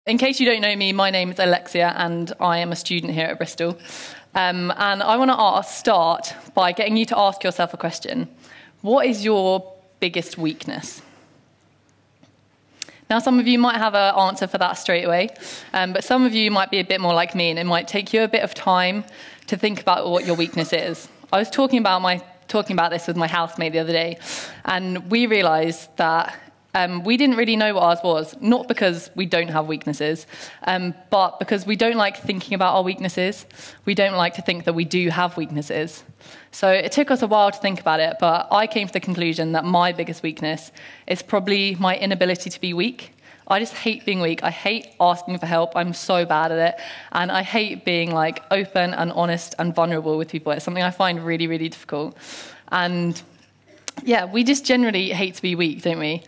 In case you don't know me, my name is Alexia and I am a student here at Bristol. And I want to start by getting you to ask yourself a question. What is your biggest weakness? Now, some of you might have an answer for that straight away, but some of you might be a bit more like me and it might take you a bit of time to think about what your weakness is. I was talking about this with my housemate the other day, and we realised that we didn't really know what ours was, not because we don't have weaknesses, but because we don't like thinking about our weaknesses. We don't like to think that we do have weaknesses. So it took us a while to think about it, but I came to the conclusion that my biggest weakness is probably my inability to be weak. I just hate being weak. I hate asking for help. I'm so bad at it. And I hate being like open and honest and vulnerable with people. It's something I find really, really difficult. And yeah, we just generally hate to be weak, don't we?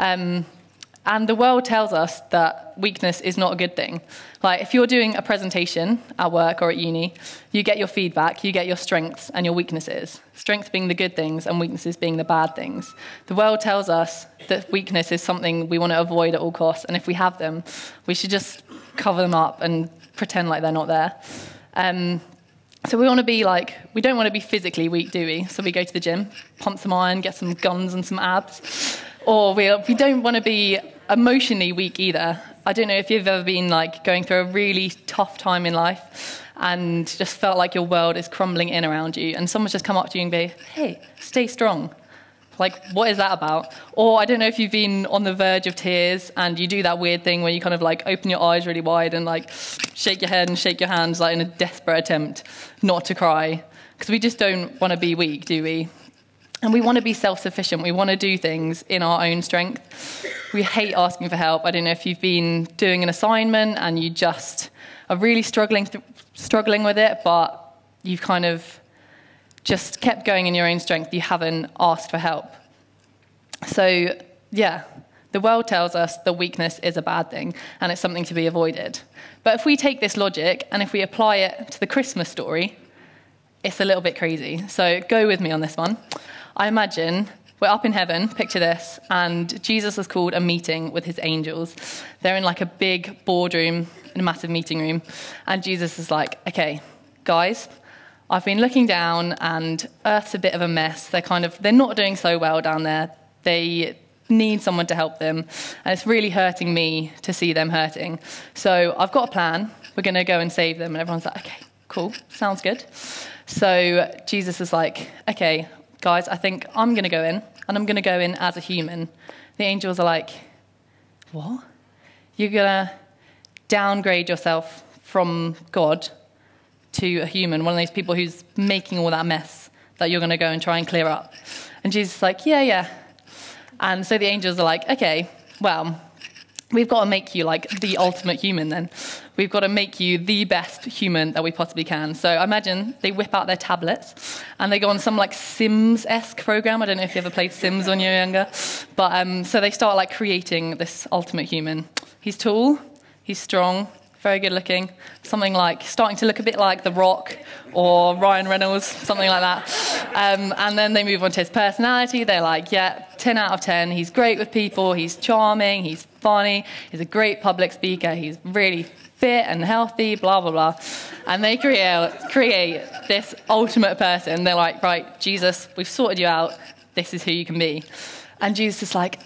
And the world tells us that weakness is not a good thing. Like, if you're doing a presentation at work or at uni, you get your feedback, you get your strengths and your weaknesses. Strengths being the good things and weaknesses being the bad things. The world tells us that weakness is something we want to avoid at all costs, and if we have them, we should just cover them up and pretend like they're not there. So we don't want to be physically weak, do we? So we go to the gym, pump some iron, get some guns and some abs. Or we don't want to be emotionally weak either. I don't know if you've ever been like going through a really tough time in life and just felt like your world is crumbling in around you, and someone's just come up to you and be, hey, stay strong. Like, what is that about? Or I don't know if you've been on the verge of tears and you do that weird thing where you kind of like open your eyes really wide and like shake your head and shake your hands like in a desperate attempt not to cry. Because we just don't want to be weak, do we? And we want to be self-sufficient. We want to do things in our own strength. We hate asking for help. I don't know if you've been doing an assignment and you just are really struggling with it, but you've kind of just kept going in your own strength. You haven't asked for help. So, yeah, the world tells us that weakness is a bad thing and it's something to be avoided. But if we take this logic and if we apply it to the Christmas story, it's a little bit crazy. So go with me on this one. I imagine we're up in heaven, picture this, and Jesus has called a meeting with his angels. They're in like a big boardroom, in a massive meeting room, and Jesus is like, okay, guys, I've been looking down and Earth's a bit of a mess. They're not doing so well down there. They need someone to help them, and it's really hurting me to see them hurting. So I've got a plan. We're going to go and save them. And everyone's like, okay, cool, sounds good. So Jesus is like, okay, guys, I think I'm going to go in, and I'm going to go in as a human. The angels are like, what? You're going to downgrade yourself from God to a human, one of those people who's making all that mess that you're going to go and try and clear up? And Jesus is like, yeah. And so the angels are like, okay, well, we've got to make you like the ultimate human then. We've got to make you the best human that we possibly can. So I imagine they whip out their tablets and they go on some like Sims-esque program. I don't know if you ever played Sims when you were younger. But so they start like creating this ultimate human. He's tall, he's strong, very good looking. Something like starting to look a bit like The Rock or Ryan Reynolds, something like that. And then they move on to his personality. They're like, yeah, 10 out of 10. He's great with people. He's charming. He's funny. He's a great public speaker. He's really fit and healthy, blah, blah, blah. And they create this ultimate person. They're like, right, Jesus, we've sorted you out. This is who you can be. And Jesus is like,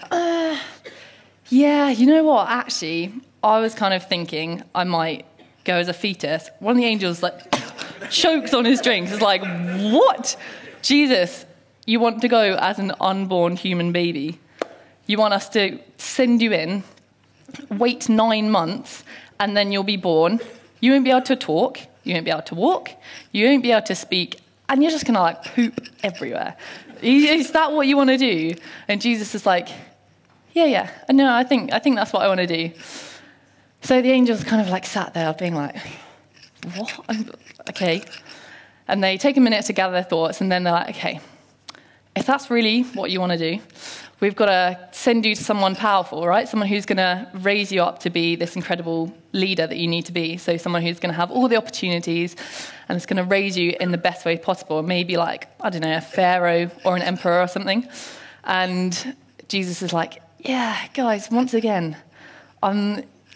yeah, you know what? Actually, I was kind of thinking I might go as a fetus. One of the angels like chokes on his drink. It's like, what? Jesus, you want to go as an unborn human baby? You want us to send you in, wait 9 months, and then you'll be born. You won't be able to talk. You won't be able to walk. You won't be able to speak. And you're just going to like poop everywhere. Is that what you want to do? And Jesus is like, yeah. No, I think that's what I want to do. So the angels kind of like sat there being like, what? Okay. And they take a minute to gather their thoughts, and then they're like, okay, if that's really what you want to do, we've got to send you to someone powerful, right? Someone who's going to raise you up to be this incredible leader that you need to be. So someone who's going to have all the opportunities and is going to raise you in the best way possible. Maybe like, I don't know, a pharaoh or an emperor or something. And Jesus is like, yeah, guys, once again,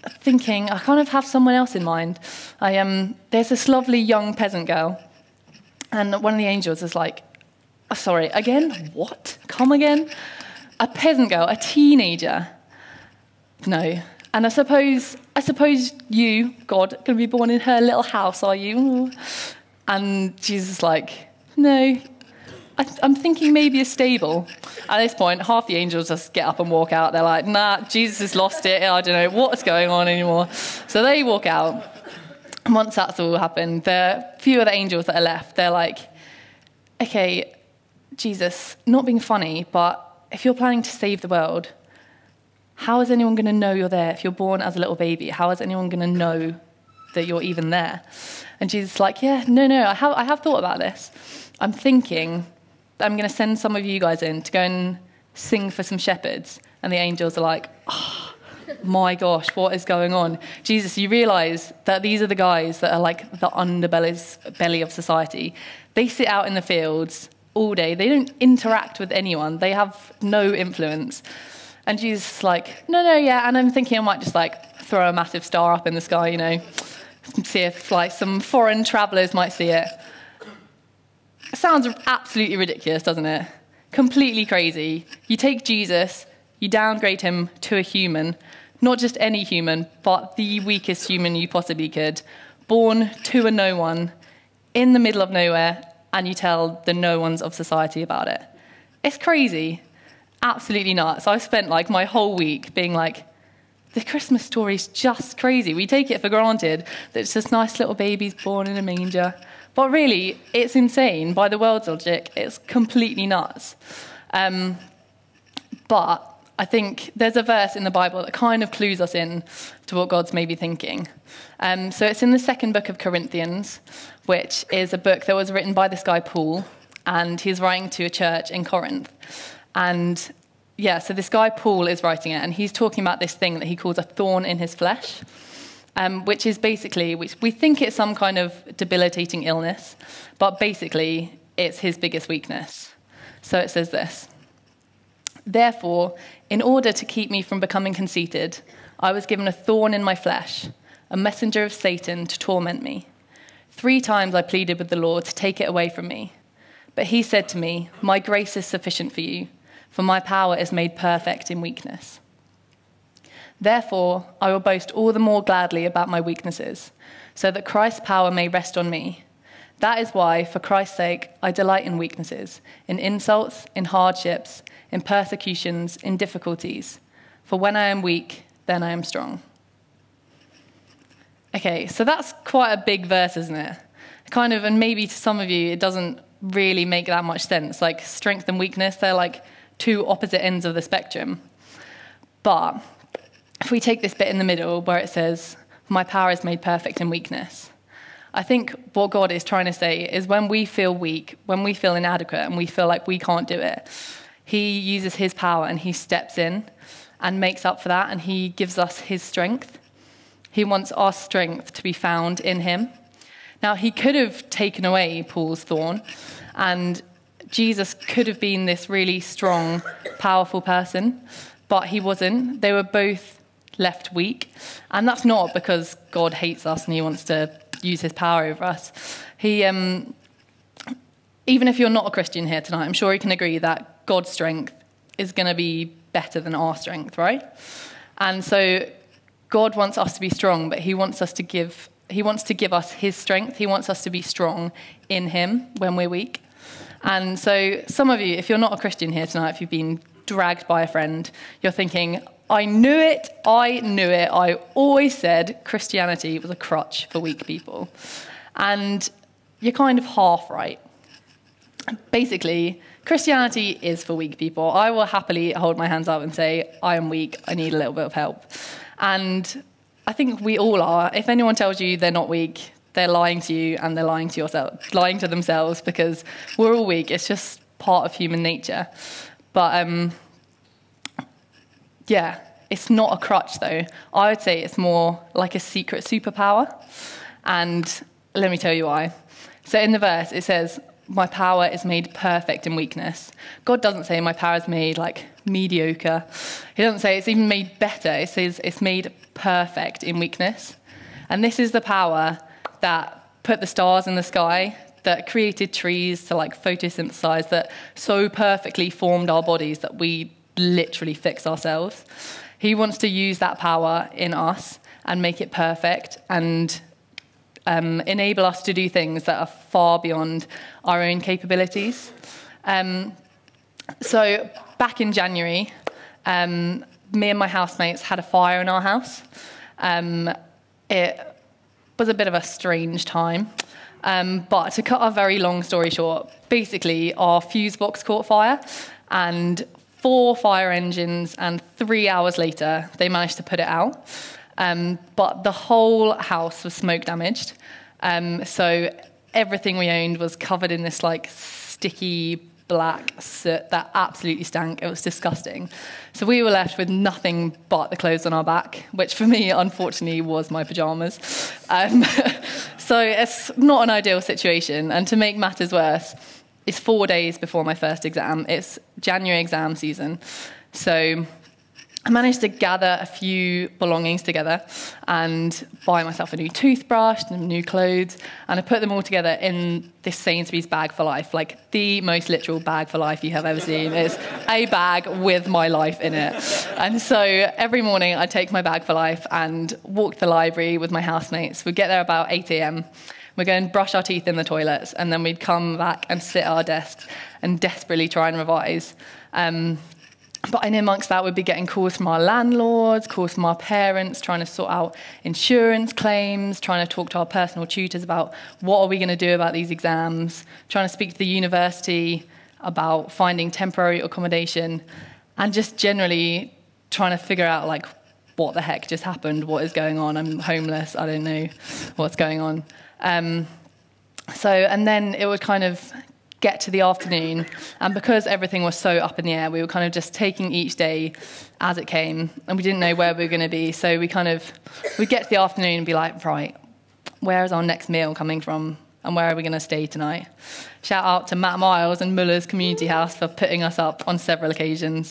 thinking, I kind of have someone else in mind. There's this lovely young peasant girl, and one of the angels is like, oh, sorry, again? What? Come again? A peasant girl, a teenager? No. And I suppose you, God, are going to be born in her little house, are you? And Jesus is like, no, I'm thinking maybe a stable. At this point, half the angels just get up and walk out. They're like, nah, Jesus has lost it. I don't know what's going on anymore. So they walk out. And once that's all happened, the few of the angels that are left, they're like, okay, Jesus, not being funny, but if you're planning to save the world, how is anyone going to know you're there? If you're born as a little baby, how is anyone going to know that you're even there? And Jesus is like, yeah, no, I have thought about this. I'm thinking that I'm going to send some of you guys in to go and sing for some shepherds. And the angels are like, oh, my gosh, what is going on? Jesus, you realise that these are the guys that are like the underbelly of society. They sit out in the fields all day. They don't interact with anyone. They have no influence. And Jesus is like, no, yeah. And I'm thinking I might just like throw a massive star up in the sky, see if like some foreign travellers might see it. It sounds absolutely ridiculous, doesn't it? Completely crazy. You take Jesus, you downgrade him to a human, not just any human, but the weakest human you possibly could, born to a no one, in the middle of nowhere, and you tell the no ones of society about it. It's crazy. Absolutely nuts. I've spent like my whole week being like, the Christmas story is just crazy. We take it for granted that it's just nice little babies born in a manger. But really, it's insane. By the world's logic, it's completely nuts. But I think there's a verse in the Bible that kind of clues us in to what God's maybe thinking. So it's in the second book of Corinthians, which is a book that was written by this guy, Paul, and he's writing to a church in Corinth. And yeah, so this guy, Paul, is writing it, and he's talking about this thing that he calls a thorn in his flesh. Which is basically, we think it's some kind of debilitating illness, but basically it's his biggest weakness. So it says this: therefore, in order to keep me from becoming conceited, I was given a thorn in my flesh, a messenger of Satan to torment me. 3 times I pleaded with the Lord to take it away from me. But he said to me, my grace is sufficient for you, for my power is made perfect in weakness. Therefore, I will boast all the more gladly about my weaknesses, so that Christ's power may rest on me. That is why, for Christ's sake, I delight in weaknesses, in insults, in hardships, in persecutions, in difficulties. For when I am weak, then I am strong. Okay, so that's quite a big verse, isn't it? Kind of, and maybe to some of you, it doesn't really make that much sense. Like strength and weakness, they're like 2 opposite ends of the spectrum. But if we take this bit in the middle where it says, my power is made perfect in weakness, I think what God is trying to say is when we feel weak, when we feel inadequate and we feel like we can't do it, he uses his power and he steps in and makes up for that, and he gives us his strength. He wants our strength to be found in him. Now, he could have taken away Paul's thorn, and Jesus could have been this really strong, powerful person, but he wasn't. They were both left weak, and that's not because God hates us and he wants to use his power over us. He, even if you're not a Christian here tonight, I'm sure you can agree that God's strength is going to be better than our strength, right? And so God wants us to be strong, but he wants to give us his strength. He wants us to be strong in him when we're weak. And so some of you, if you're not a Christian here tonight, if you've been dragged by a friend, you're thinking, I knew it. I always said Christianity was a crutch for weak people. And you're kind of half right. Basically, Christianity is for weak people. I will happily hold my hands up and say, I am weak, I need a little bit of help. And I think we all are. If anyone tells you they're not weak, they're lying to you and they're lying to themselves, because we're all weak. It's just part of human nature. But yeah, it's not a crutch though. I would say it's more like a secret superpower. And let me tell you why. So in the verse, it says, my power is made perfect in weakness. God doesn't say my power is made like mediocre. He doesn't say it's even made better. It says it's made perfect in weakness. And this is the power that put the stars in the sky, that created trees to like photosynthesize, that so perfectly formed our bodies that we literally fix ourselves. He wants to use that power in us and make it perfect and enable us to do things that are far beyond our own capabilities. So back in January, me and my housemates had a fire in our house. It was a bit of a strange time. But to cut a very long story short, basically our fuse box caught fire and 4 fire engines, and 3 hours later, they managed to put it out. But the whole house was smoke damaged. So everything we owned was covered in this like sticky black soot that absolutely stank. It was disgusting. So we were left with nothing but the clothes on our back, which for me, unfortunately, was my pajamas. So it's not an ideal situation. And to make matters worse, it's 4 days before my first exam. It's January exam season. So I managed to gather a few belongings together and buy myself a new toothbrush and new clothes, and I put them all together in this Sainsbury's bag for life, like the most literal bag for life you have ever seen. It's a bag with my life in it. And so every morning I'd take my bag for life and walk to the library with my housemates. We'd get there about 8 a.m. We'd go and brush our teeth in the toilets, and then we'd come back and sit at our desks and desperately try and revise. But in amongst that, we'd be getting calls from our landlords, calls from our parents, trying to sort out insurance claims, trying to talk to our personal tutors about what are we going to do about these exams, trying to speak to the university about finding temporary accommodation, and just generally trying to figure out, like, what the heck just happened, what is going on, I'm homeless, I don't know what's going on. And then it would kind of get to the afternoon, and because everything was so up in the air, we were kind of just taking each day as it came, and we didn't know where we were going to be. So we'd get to the afternoon and be like, right, where is our next meal coming from, and where are we going to stay tonight? Shout out to Matt Miles and Muller's Community House for putting us up on several occasions.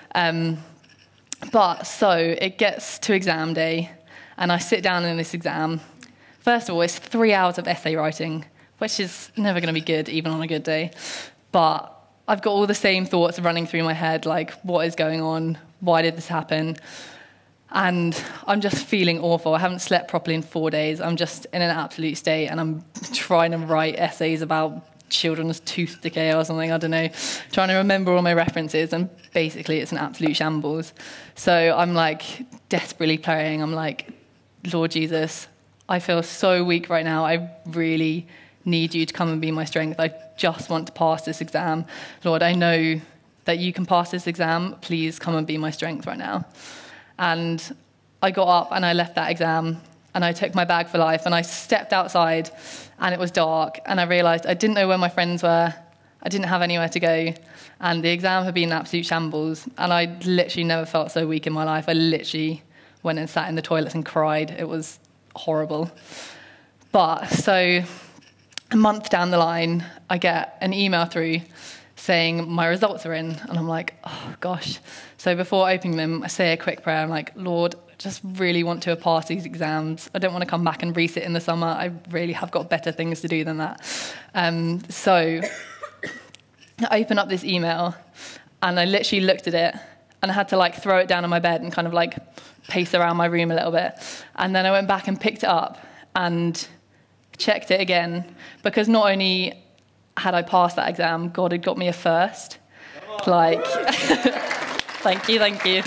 But so it gets to exam day, and I sit down in this exam. First of all, it's 3 hours of essay writing, which is never going to be good, even on a good day. But I've got all the same thoughts running through my head, like, what is going on? Why did this happen? And I'm just feeling awful. I haven't slept properly in 4 days. I'm just in an absolute state, and I'm trying to write essays about children's tooth decay or something, I don't know, trying to remember all my references, and basically it's an absolute shambles. So I'm, like, desperately praying. I'm like, Lord Jesus, I feel so weak right now. I really need you to come and be my strength. I just want to pass this exam. Lord, I know that you can pass this exam. Please come and be my strength right now. And I got up and I left that exam, and I took my bag for life, and I stepped outside, and it was dark, and I realised I didn't know where my friends were. I didn't have anywhere to go, and the exam had been an absolute shambles, and I literally never felt so weak in my life. I literally went and sat in the toilets and cried. It was horrible. But so a month down the line, I get an email through saying my results are in, and I'm like, oh gosh. So before opening them, I say a quick prayer. I'm like, Lord, I just really want to pass these exams. I don't want to come back and resit in the summer. I really have got better things to do than that. So I open up this email, and I literally looked at it, and I had to like throw it down on my bed and kind of like pace around my room a little bit. And then I went back and picked it up and checked it again, because not only had I passed that exam, God had got me a first. Like, thank you.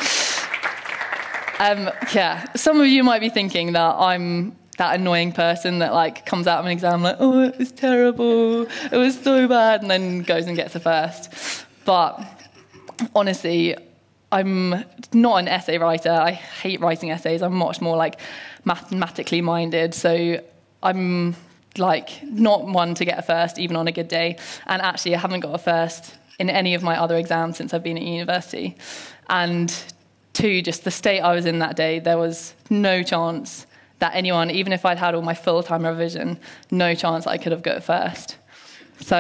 Yeah, some of you might be thinking that I'm that annoying person that like comes out of an exam like, oh, it was terrible, it was so bad, and then goes and gets a first. But honestly, I'm not an essay writer. I hate writing essays. I'm much more like mathematically minded. So I'm like not one to get a first, even on a good day. And actually, I haven't got a first in any of my other exams since I've been at university. And two, just the state I was in that day, there was no chance that anyone, even if I'd had all my full-time revision, no chance I could have got a first. So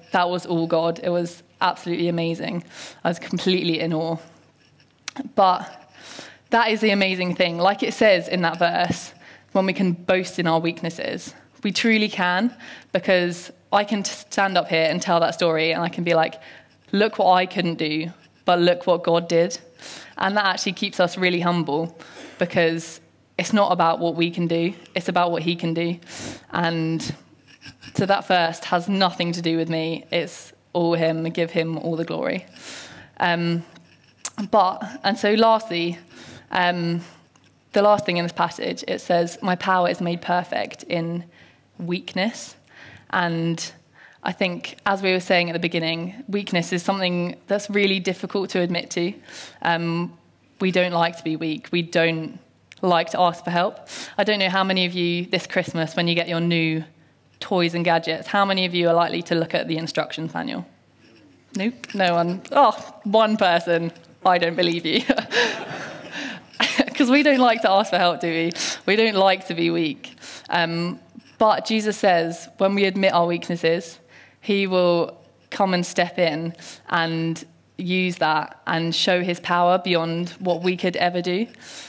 that was all God. It was absolutely amazing. I was completely in awe. But that is the amazing thing. Like it says in that verse, when we can boast in our weaknesses, we truly can, because I can stand up here and tell that story and I can be like, look what I couldn't do, but look what God did. And that actually keeps us really humble, because it's not about what we can do, it's about what he can do. And so that first has nothing to do with me, it's all him, give him all the glory. And so lastly, the last thing in this passage, it says, my power is made perfect in weakness. And I think, as we were saying at the beginning, weakness is something that's really difficult to admit to. We don't like to be weak. We don't like to ask for help. I don't know how many of you this Christmas, when you get your new toys and gadgets, how many of you are likely to look at the instructions manual? Nope, no one. Oh, one person. I don't believe you. Because we don't like to ask for help, do we? We don't like to be weak. But Jesus says, when we admit our weaknesses, he will come and step in and use that and show his power beyond what we could ever do.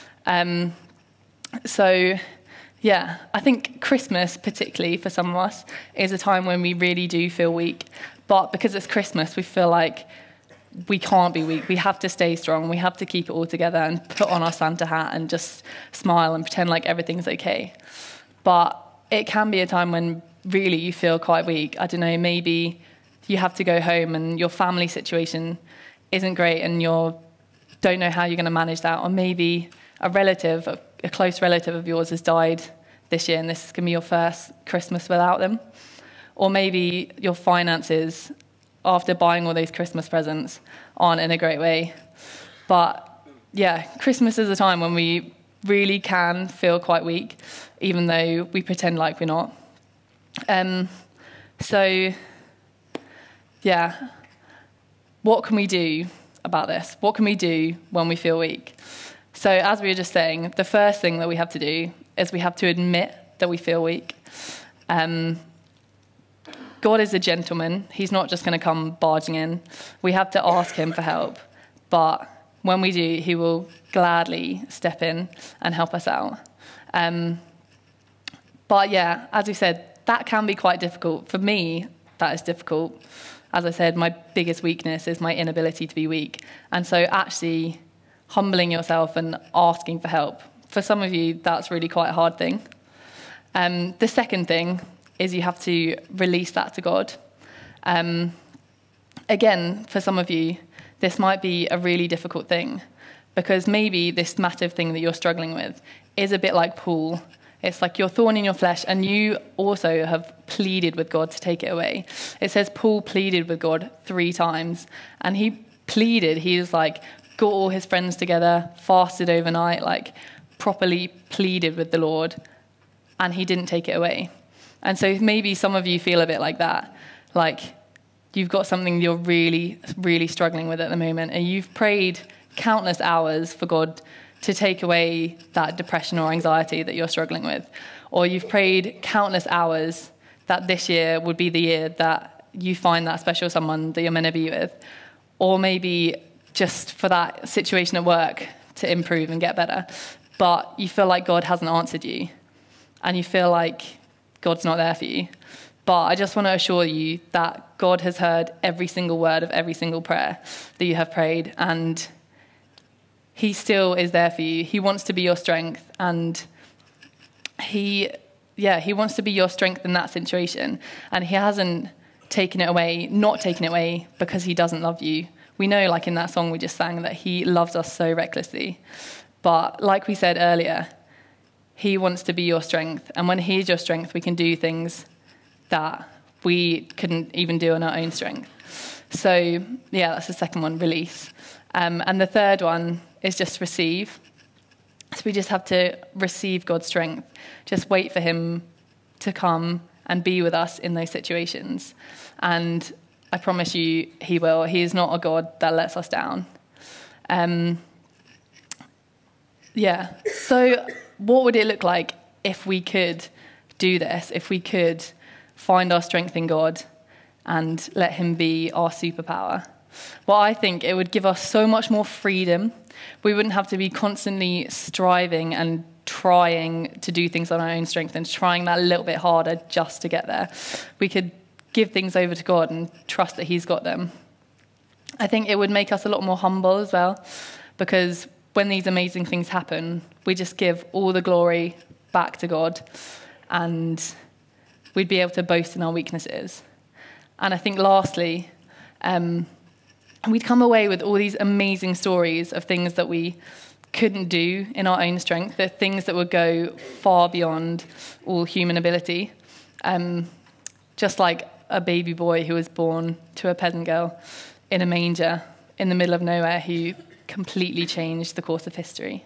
I think Christmas, particularly for some of us, is a time when we really do feel weak. But because it's Christmas, we feel like we can't be weak. We have to stay strong. We have to keep it all together and put on our Santa hat and just smile and pretend like everything's okay. But it can be a time when really you feel quite weak. I don't know, maybe you have to go home and your family situation isn't great and you don't know how you're going to manage that. Or maybe a close relative of yours has died this year and this is going to be your first Christmas without them. Or maybe your finances, after buying all those Christmas presents, aren't in a great way. But yeah, Christmas is a time when we really can feel quite weak, even though we pretend like we're not. What can we do about this? What can we do when we feel weak? So as we were just saying, the first thing that we have to do is we have to admit that we feel weak. God is a gentleman. He's not just going to come barging in. We have to ask him for help. But when we do, he will gladly step in and help us out. As we said, that can be quite difficult. For me, that is difficult. As I said, my biggest weakness is my inability to be weak. And so actually humbling yourself and asking for help, for some of you, that's really quite a hard thing. The second thing is you have to release that to God. Again, for some of you, this might be a really difficult thing, because maybe this massive thing that you're struggling with is a bit like Paul. It's like your thorn in your flesh, and you also have pleaded with God to take it away. It says Paul pleaded with God 3 times, and he was like, got all his friends together, fasted overnight, like properly pleaded with the Lord, and he didn't take it away. And so maybe some of you feel a bit like that, like you've got something you're really, really struggling with at the moment, and you've prayed countless hours for God to take away that depression or anxiety that you're struggling with. Or you've prayed countless hours that this year would be the year that you find that special someone that you're meant to be with. Or maybe just for that situation at work to improve and get better. But you feel like God hasn't answered you, and you feel like God's not there for you. But I just want to assure you that God has heard every single word of every single prayer that you have prayed, and he still is there for you. He wants to be your strength, and he wants to be your strength in that situation. And he hasn't not taken it away because he doesn't love you. We know, like in that song we just sang, that he loves us so recklessly. But like we said earlier, he wants to be your strength. And when he is your strength, we can do things that we couldn't even do on our own strength. So, that's the second one, release. And the third one is just receive. So we just have to receive God's strength. Just wait for him to come and be with us in those situations. And I promise you, he will. He is not a God that lets us down. So what would it look like if we could do this, if we could find our strength in God and let him be our superpower. Well, I think it would give us so much more freedom. We wouldn't have to be constantly striving and trying to do things on our own strength and trying that a little bit harder just to get there. We could give things over to God and trust that he's got them. I think it would make us a lot more humble as well, because when these amazing things happen, we just give all the glory back to God, and we'd be able to boast in our weaknesses. And I think lastly, we'd come away with all these amazing stories of things that we couldn't do in our own strength, the things that would go far beyond all human ability. Just like a baby boy who was born to a peasant girl in a manger in the middle of nowhere who completely changed the course of history.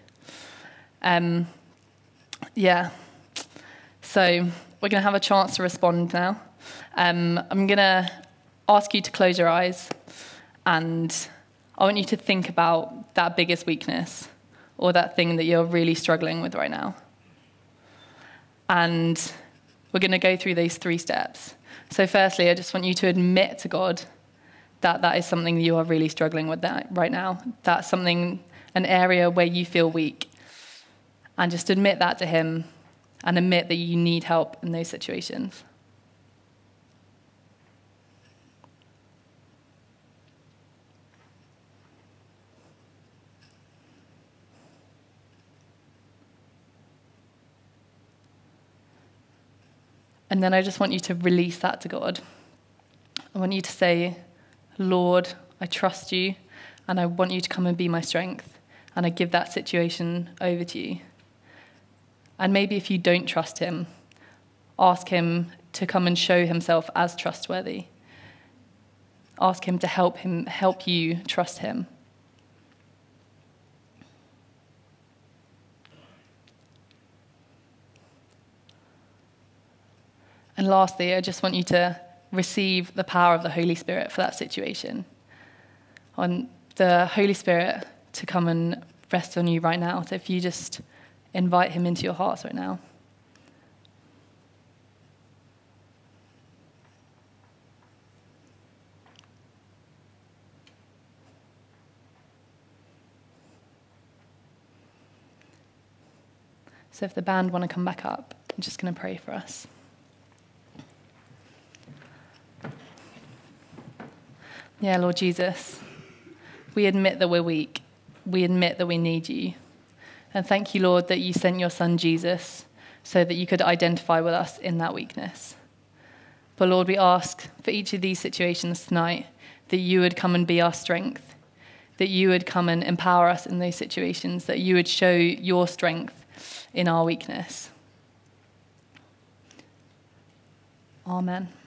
So we're going to have a chance to respond now. I'm going to ask you to close your eyes, and I want you to think about that biggest weakness or that thing that you're really struggling with right now. And we're going to go through these 3 steps. So firstly, I just want you to admit to God that that is something you are really struggling with that right now. That's something, an area where you feel weak. And just admit that to him and admit that you need help in those situations. And then I just want you to release that to God. I want you to say, Lord, I trust you, and I want you to come and be my strength, and I give that situation over to you. And maybe if you don't trust him, ask him to come and show himself as trustworthy. Ask him to help you trust him. And lastly, I just want you to receive the power of the Holy Spirit for that situation. I want the Holy Spirit to come and rest on you right now. So if you just invite him into your hearts right now. So if the band want to come back up, I'm just going to pray for us. Yeah, Lord Jesus, we admit that we're weak. We admit that we need you. And thank you, Lord, that you sent your son Jesus so that you could identify with us in that weakness. But Lord, we ask for each of these situations tonight that you would come and be our strength, that you would come and empower us in those situations, that you would show your strength in our weakness. Amen.